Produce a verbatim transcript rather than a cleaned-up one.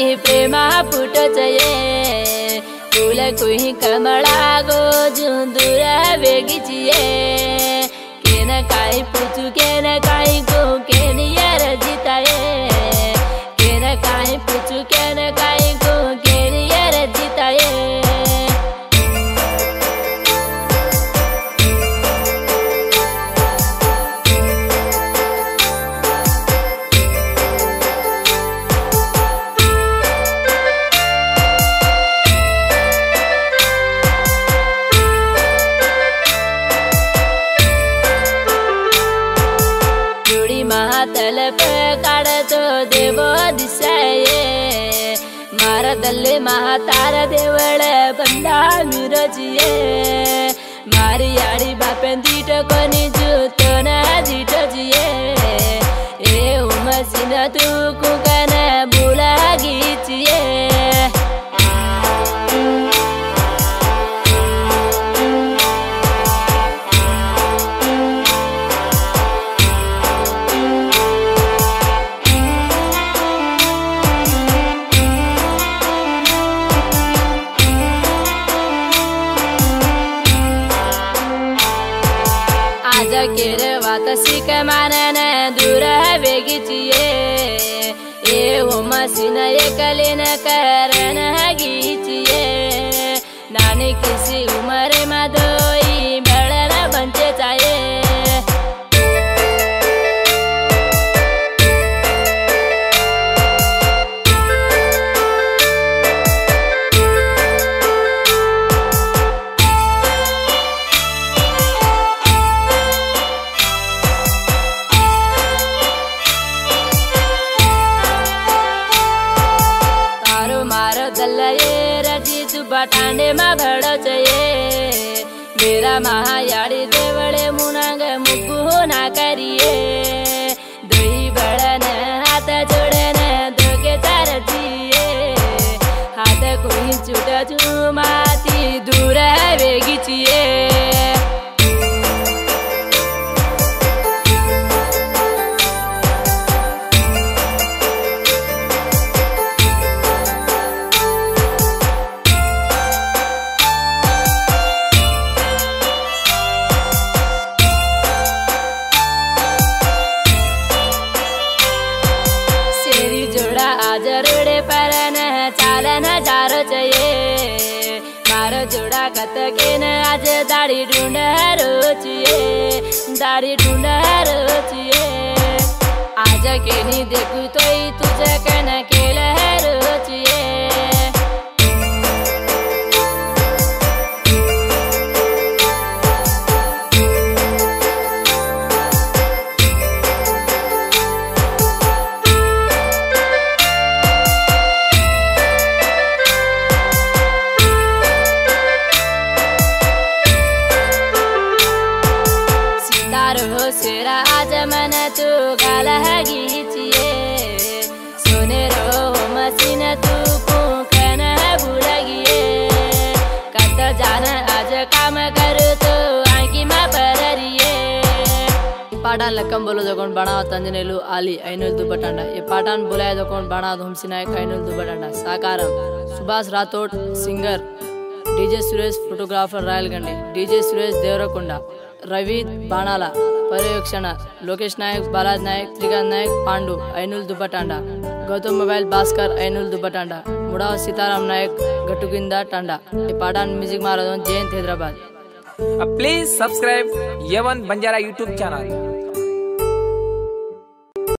काही प्रेमा फुटच ये फूल कुही कमळा गो जुंदूर वेगीची ये केन काही पूछू केन काही गो केन यार जिताये केन काही पूछू केन काही गो केन यार जिताये तलप काढतो देव दिसाये मारदल्ले महातार देवळ बंदा मिरजिये मारी याडी बापेन दीट कोणी जुतन दीट जिये ए उमसिन तू कुकन बुला गीचिये केर वात सिक मानन दूर वेगीची ये ए होमसिन एकलिन करण गीची ये नानी किसी उमर मदोई बळन बंचे चाये दल्लये रजी जुबा टांडे मा भड़च ये मेरा महायाड़ी देवळे मुनांग मुकु ना करिए दुई बड़न हाथ जोड़न दोगे चार जिए हाथ कोई छूट जुमाती दूर वेगीचिए आज रोडे परन चालन जारो चये मारो जोड़ा कतकेन आज दाढ़ी ढूंढ रोचिए दाढ़ी ढूंढ रोचिए आज केनी देखू तो तुझे कन केल रोचिए सेरा आज मन तू गाल गीचिए सोने रो मसीन तू पुखन बुलगिए कत जान आज काम करू तो आंकी मा पररिए पाठान लक्कम बोलो जोकोन बना तंजनेलु आली ऐनुल दुबटांडा ये पाठान बोलाय जोकोन बना धुमसिनायक ऐनुल दुबटांडा साकारम Subhash Rathod singer DJ Suresh photographer रायलगंडे डीजे सुरेश देवरकोंडा रवि बाणाला पर्यवेक्षण लोकेश नायक बालाज नायक त्रिकांत नायक पांडु ऐनुल दुबटांडा गौतम मोबाइल भास्कर ऐनुल दुबटांडा मुड़ा सीताराम नायक गटुगिंदा टांडा पाठान म्यूजिक महाराज जयंत हैदराबाद प्लीज सब्सक्राइब यवन बंजारा यूट्यूब चैनल।